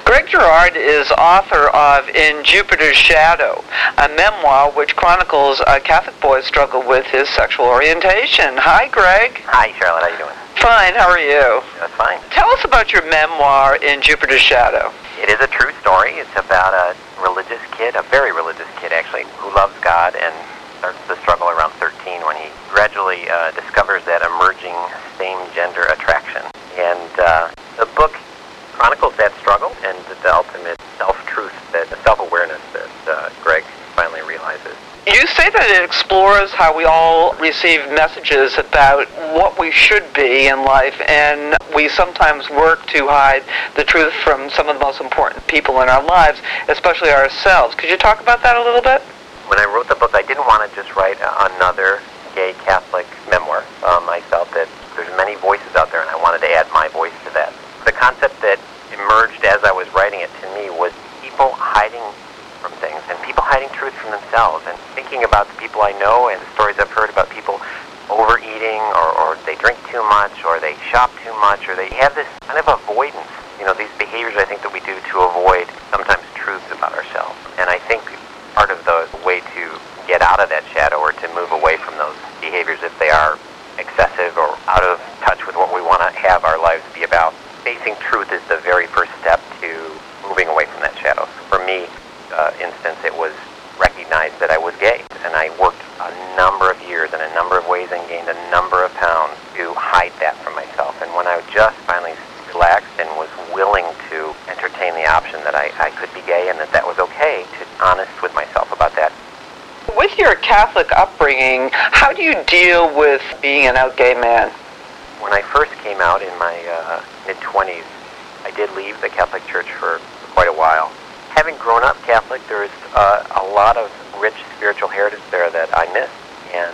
Greg Girard is author of In Jupiter's Shadow, a memoir which chronicles a Catholic boy's struggle with his sexual orientation. Hi, Greg. Hi, Charlotte. How you doing? Fine. How are you? That's fine. Tell us about your memoir, In Jupiter's Shadow. It is a true story. It's about a religious kid, a very religious kid, actually, who loves God and starts the struggle around 13 when he gradually discovers that emerging same-gender attraction. And the book chronicles that struggle and the ultimate self-truth, the self-awareness that Greg finally realizes. You say that it explores how we all receive messages about what we should be in life, and we sometimes work to hide the truth from some of the most important people in our lives, especially ourselves. Could you talk about that a little bit? When I wrote the book, I didn't want to just write another gay Catholic memoir. I felt that there's many voices out there, and I wanted to add my voice to that. The concept that emerged as I was writing it to me was people hiding from things and people hiding truth from themselves, and thinking about the people I know and the stories I've heard about people overeating, or they drink too much, or they shop too much, or they have this kind of avoidance, these behaviors I think that we do to avoid sometimes truths about ourselves. And I think part of the way to get out of that shadow or to move away from those behaviors if they are excessive or out of touch with what we want to have our lives be about, facing truth is the very first step to moving away from that shadow. So for me, instance, it was recognized that I was gay, and I worked a number of years in a number of ways and gained a number of pounds to hide that from myself. And when I just finally relaxed and was willing to entertain the option that I could be gay and that was okay, to be honest with myself about that. With your Catholic upbringing, how do you deal with being an out gay man? When I first came out in my mid-20s, I did leave the Catholic Church for quite a while. Having grown up Catholic, there's a lot of rich spiritual heritage there that I missed, and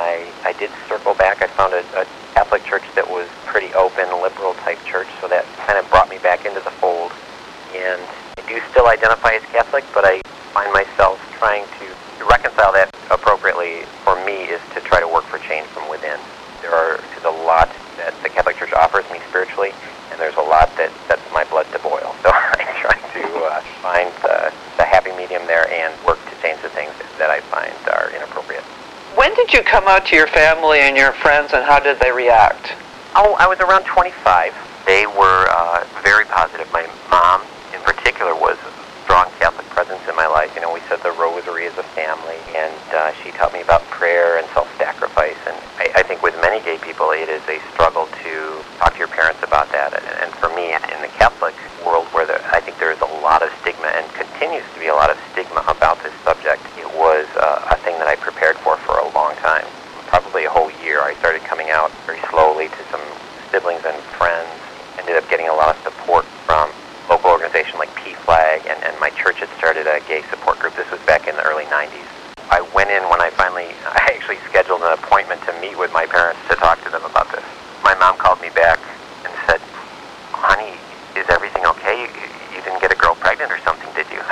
I did circle back. I found a Catholic church that was pretty open, liberal type church, so that kind of brought me back into the fold. And I do still identify as Catholic, but I find myself trying to reconcile that appropriately for me is to try to work for change from within. There's a lot that the Catholic Church offers me spiritually, and there's a lot that sets my blood to boil. So I try to find the happy medium there and work to change the things that I find are inappropriate. When did you come out to your family and your friends, and how did they react? Oh, I was around 25. They were very positive. My mom, in particular, was a strong Catholic presence in my life. We said the rosary as a family, and she taught me about prayer and self-sacrifice. And I think with many gay people, it is a struggle to talk to your parents about that. And for me, in the Catholic world, where I think there is a lot of stigma and continues to be a lot of stigma about this subject, it was a thing that I prepared for a long time. Probably a whole year. I started coming out very slowly to some siblings and friends. Ended up getting a lot of support from local organization like PFLAG, and my church had started a gay support group. This was back in the early 90s. I went in when I actually scheduled an appointment to meet with my parents to talk to them about this. My mom called me back and said, "Honey, is everything okay? You didn't get a girl pregnant or something, did you?"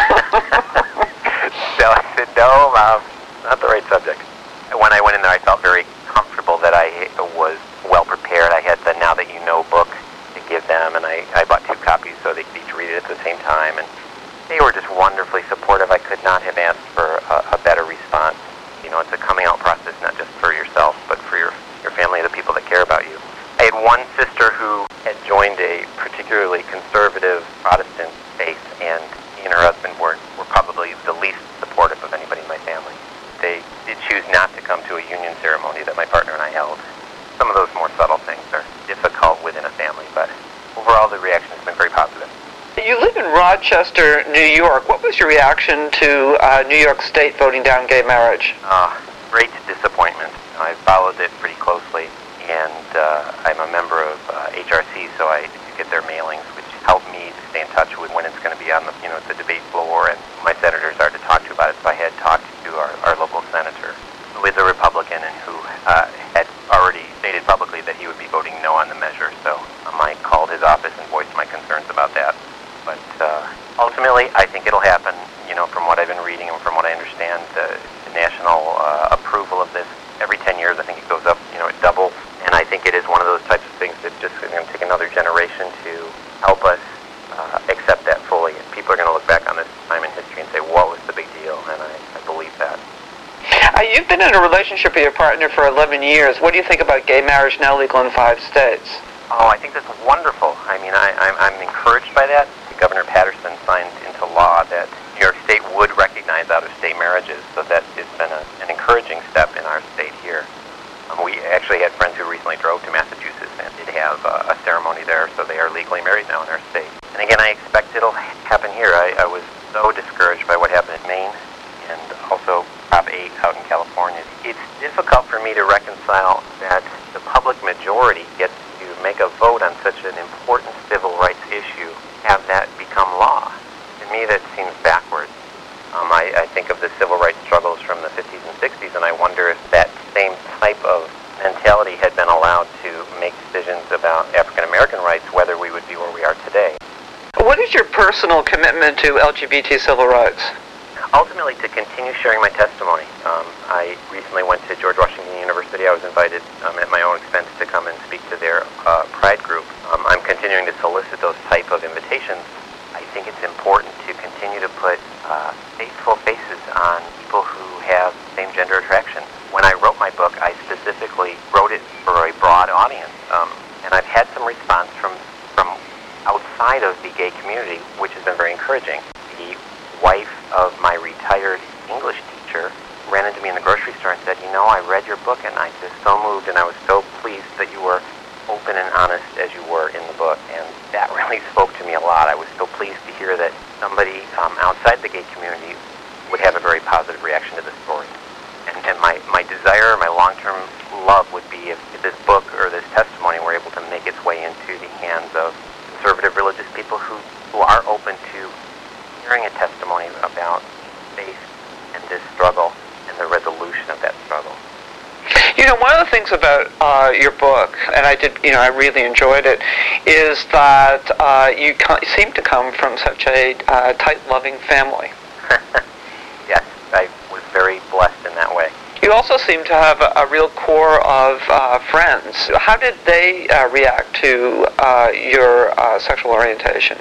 So I said, "No, Mom, not the right subject." When I went in there, I felt very comfortable that I was well prepared. I had the Now That You Know book to give them, and I bought 2 copies so they could each read it at the same time. And they were just wonderfully supportive. I could not have asked for a better response. It's a coming out process, not just for yourself, but for your family, the people that care about you. I had one sister who had joined a particularly conservative Protestant faith, and he and her husband were probably the least supportive of anybody in my family. They did choose not to come to a union ceremony that my partner and I held. Some of those more subtle things are difficult within a family, but overall the reaction has been very positive. You live in Rochester, New York. What was your reaction to New York State voting down gay marriage? Great disappointment. I followed it pretty closely, and I'm a member of HRC, so I get their mailings, which help me to stay in touch with when it's going to be on the debate floor, and my senators are to talk to about it. So I had talked to our local senator, who is a Republican and who had already stated publicly that he would be voting no on the measure. So I called his office and voiced my concerns about that. But ultimately, I think it'll happen. From what I've been reading and from what I understand, the national approval of this, every 10 years, I think it goes up, it doubles. And I think it is one of those types of things that just going to take another generation to help us accept that been in a relationship with your partner for 11 years. What do you think about gay marriage now legal in 5 states? Oh, I think that's wonderful. I mean, I'm encouraged by that. Governor Patterson signed into law that New York State would recognize out-of-state marriages, so that it's been an encouraging step in our state here. We actually had friends who recently drove to Massachusetts and did have a ceremony there, so they are legally married now in our state. And again, I expect it'll happen here. I was so discouraged by what happened in Maine and also Prop 8 out in California. It's difficult for me to reconcile that the public majority gets to make a vote on such an important civil rights issue, have that become law. To me, that seems backwards. I think of the civil rights struggles from the 50s and 60s, and I wonder if that same type of mentality had been allowed to make decisions about African American rights, whether we would be where we are today. What is your personal commitment to LGBT civil rights? Ultimately, to continue sharing my testimony. I recently went to George Washington University. I was invited at my own expense to come and speak to their Pride group. I'm continuing to solicit those type of invitations. I think it's important to continue to put faithful faces on people who have same-gender attraction. When I wrote my book, I specifically wrote it for a broad audience, and I've had some response from outside of the gay community, which has been very encouraging. The wife of my retired English teacher ran into me in the grocery store and said, "You know, I read your book, and I was so moved, and I was so pleased that you were open and honest as you were in the book." And that really spoke to me a lot. I was so pleased to hear that somebody outside the gay community would have a very positive reaction to the story. And my desire, my long-term love would be if this book or this testimony were able to make its way into the hands of conservative religious people who are open to hearing a testimony about faith and this struggle and the resolution of that struggle. You know, one of the things about your book, and I really enjoyed it, is that you seem to come from such a tight, loving family. Yes, I was very blessed in that way. You also seem to have a real core of friends. How did they react to your sexual orientation?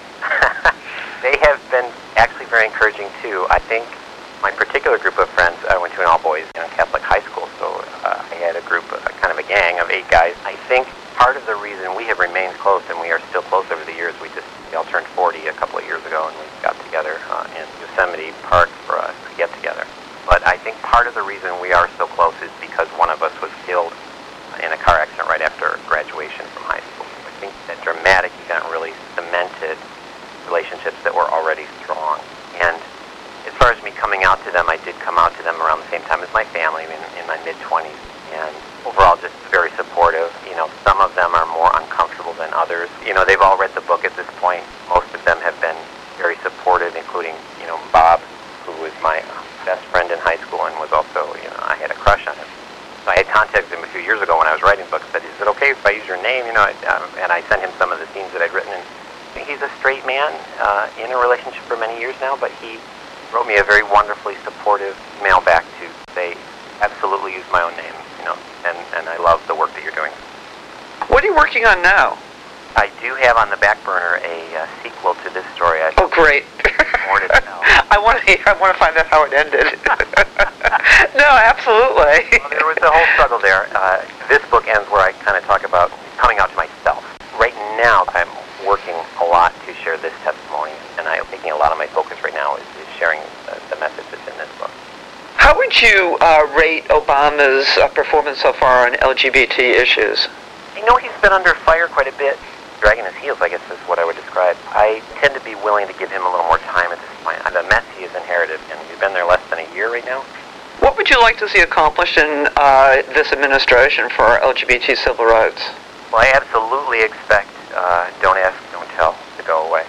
They have been actually very encouraging, too. I think my particular group of friends, I went to an all-boys Catholic high school, so I had a group, kind of a gang of 8 guys. I think part of the reason we have remained close, and we are still close over the years, we all turned 40 a couple of years ago, and we got together in Yosemite Park for a get-together. But I think part of the reason we are so close is because one of us was killed in a car accident right after graduation from high school. I think that dramatic event really cemented relationships that were already strong. And as far as me coming out to them, I did come out to them around the same time as my family, in my mid-20s, and overall just very supportive. You know, some of them are more uncomfortable than others. You know, they've all read the book at this point. Most of them have been very supportive, including, Bob, who was my best friend in high school and was also, I had a crush on him. So I had contacted him a few years ago when I was writing books, said, "Is it okay if I use your name?" And I sent him some of the scenes that I'd written. And he's a straight man in a relationship for many years now, but he wrote me a very wonderfully supportive email back to say, "Absolutely use my own name, and I love the work that you're doing." What are you working on now? I do have on the back burner a sequel to this story. Oh, great. More to tell. I want to find out how it ended. No, absolutely. Well, there was a whole struggle there. This book ends where I kind of talk about coming out to myself. Right now, I'm working a lot to share this testimony, and I'm taking a lot of my focus right now is sharing the message that's in this book. How would you rate Obama's performance so far on LGBT issues? I know he's been under fire quite a bit. Dragging his heels, I guess, is what I would describe. I tend to be willing to give him a little more time at this point. The mess he has inherited, and he's been there less than a year right now. What would you like to see accomplished in this administration for LGBT civil rights? Well, I absolutely expect Don't Ask, Don't Tell to go away.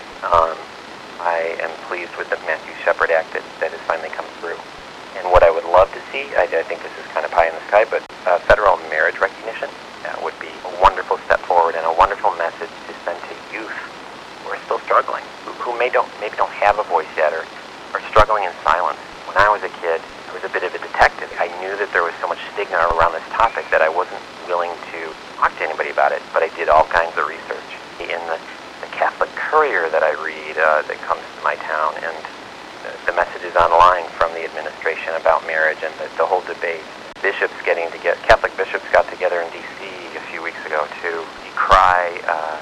I am pleased with the Matthew Shepard Act that has finally come through. And what I would love to see, I think this is kind of pie in the sky, but federal marriage recognition. That would be a wonderful step forward and a wonderful message to send to youth who are still struggling, who maybe don't have a voice yet or are struggling in silence. When I was a kid, I was a bit of a detective. I knew that there was so much stigma around this topic that I wasn't willing to talk to anybody about it, but I did all kinds of research. In the Catholic Courier that I read that comes to my town, and the messages online from the administration about marriage and the whole debate, bishops Catholic bishops got together in D.C. a few weeks ago to decry,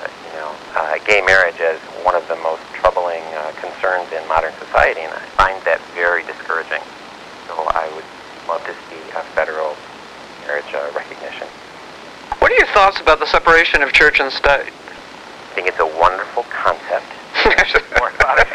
gay marriage as one of the most troubling concerns in modern society, and I find that very discouraging. So I would love to see a federal marriage recognition. What are your thoughts about the separation of church and state? I think it's a wonderful concept. More about it.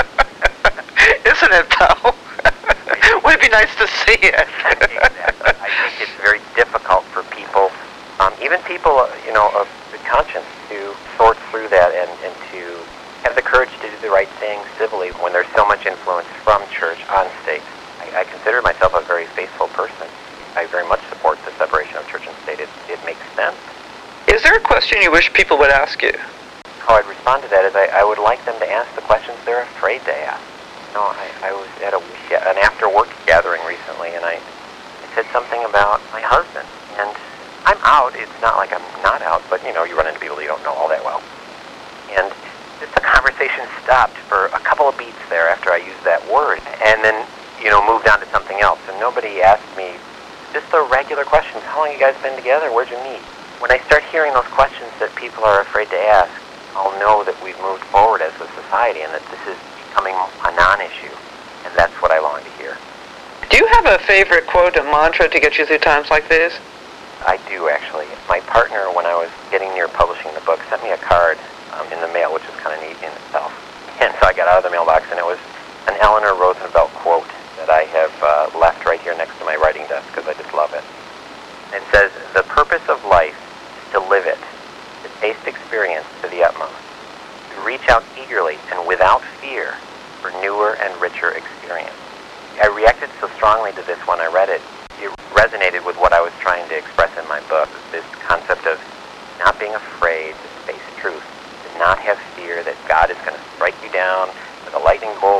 Isn't it, though? Would it be nice to see it? Exactly. I think it's very difficult for people, even people, of good conscience, to sort through that and to have the courage to do the right thing civilly when there's so much influence from church on state. I consider myself a very faithful person. I very much support the separation of church and state. It makes sense. Is there a question you wish people would ask you? How I'd respond to that is I would like them to ask the questions they're afraid to ask. I was at an after-work gathering recently, and I said something about my husband. And I'm out. It's not like I'm not out, but, you run into people you don't know all that well. And just the conversation stopped for a couple of beats there after I used that word, and then, moved on to something else. And nobody asked me just the regular questions. How long have you guys been together? Where'd you meet? When I start hearing those questions that people are afraid to ask, I'll know that we've moved forward as a society and that this is becoming a non-issue. And that's what I long to hear. Do you have a favorite quote, a mantra to get you through times like these? I do, actually. My partner, when I was getting near publishing the book, sent me a card in the mail, which is kind of neat in itself. And so I got out of the mailbox, and it was an Eleanor Roosevelt quote that I have left right here next to my writing desk because I just love it. It says, "The purpose of life is to live it, to taste experience to the utmost, to reach out eagerly and without fear for newer and richer experience." I reacted so strongly to this when I read it. It resonated with what I was trying to express in my book, this concept of not being afraid to face truth, to not have fear that God is going to strike you down with a lightning bolt